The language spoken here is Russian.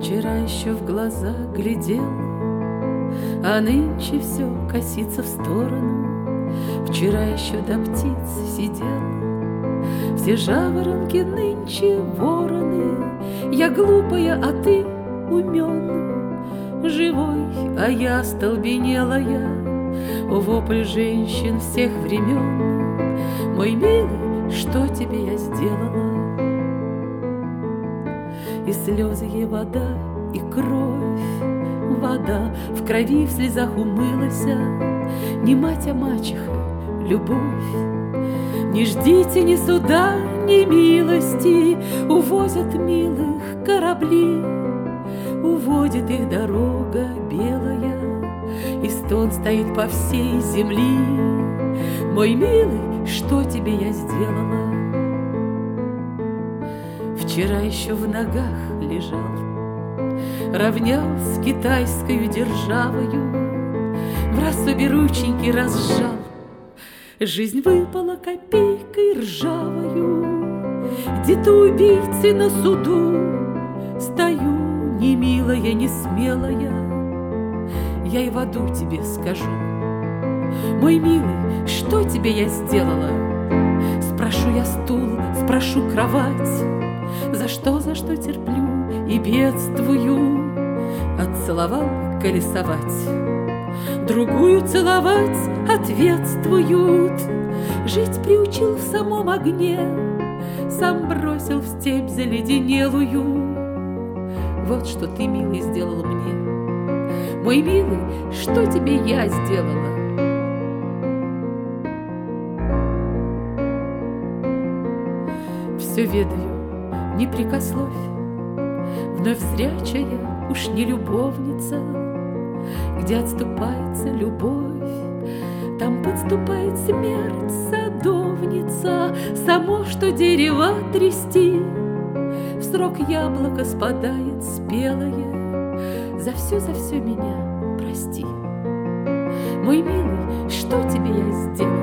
Вчера еще в глаза глядел, а нынче все косится в сторону. Вчера еще до птиц сидел, все жаворонки нынче вороны. Я глупая, а ты умен, живой, а я остолбенелая. Вопль женщин всех времен. Мой милый, что тебе я сделала? И слезы, и вода, и кровь. Вода в крови, в слезах умылась. Не мать, а мачеха, любовь. Не ждите ни суда, ни милости. Увозят милых корабли, уводит их дорога белая, и стон стоит по всей земли. Мой милый, что тебе я сделала? Вчера еще в ногах лежал, равнял с китайскою державою, враз обе рученьки разжал. Жизнь выпала копейкой ржавою. Где-то убийцы на суду. Стою, не милая, не смелая. Я и в аду тебе скажу: мой милый, что тебе я сделала? Спрошу я стул, спрошу кровать. За что терплю и бедствую? Отцеловал колесовать, другую целовать ответствуют. Жить приучил в самом огне, сам бросил в степь заледенелую. Вот что ты, милый, сделал мне. Мой милый, что тебе я сделала? Все ведаю, не прикословь, вновь зрячая уж не любовница. Где отступается любовь, там подступает смерть, садовница. Само, что дерево трясти, в срок яблоко спадает спелое. За все меня прости. Мой милый, что тебе я сделала?